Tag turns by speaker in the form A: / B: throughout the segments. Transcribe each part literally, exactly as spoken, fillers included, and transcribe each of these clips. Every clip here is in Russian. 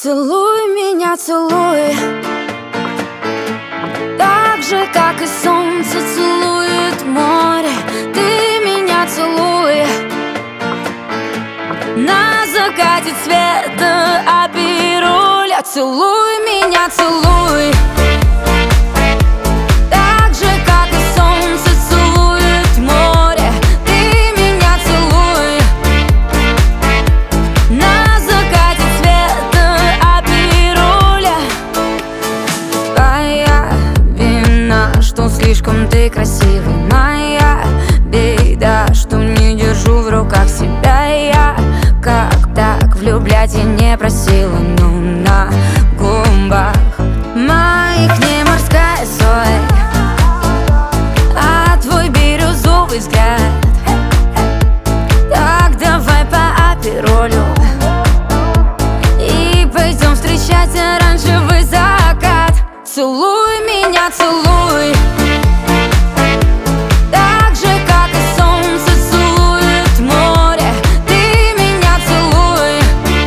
A: Целуй меня, целуй, так же, как и солнце целует море. Ты меня целуй на закате света Абируля. Целуй меня, целуй, так же, как и солнце целует море. Ты меня целуй на закате света Абируля. Твоя вина, что слишком ты красивый. Моя беда, что не держу в руках себя. Я как так влюблять я не просила, но на губах моих не морская соль, а твой бирюзовый взгляд. Так давай по Абиролю и пойдем встречать оранжевый закат. Целуй меня, целуй, так же, как и солнце целует море. Ты меня целуй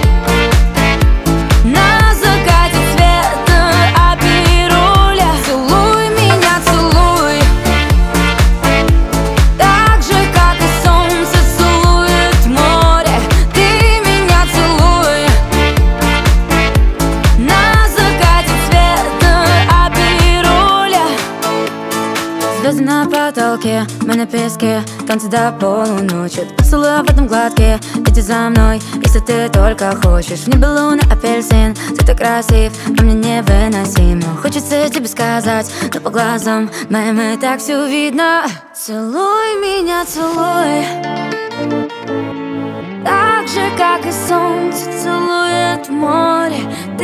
A: на закате света Абируля. Целуй меня, целуй, так же, как и солнце целует море. Ты меня целуй на закате света Абируля. Звезды на потолке, мы на песке, танцы до полуночи. Поцелуй в этом гладкие, иди за мной, если ты только хочешь. В небе луна, апельсин, ты так красив, но мне невыносимо. Хочется тебе сказать, но по глазам моим и так все видно. Целуй меня, целуй, так же, как и солнце целует море.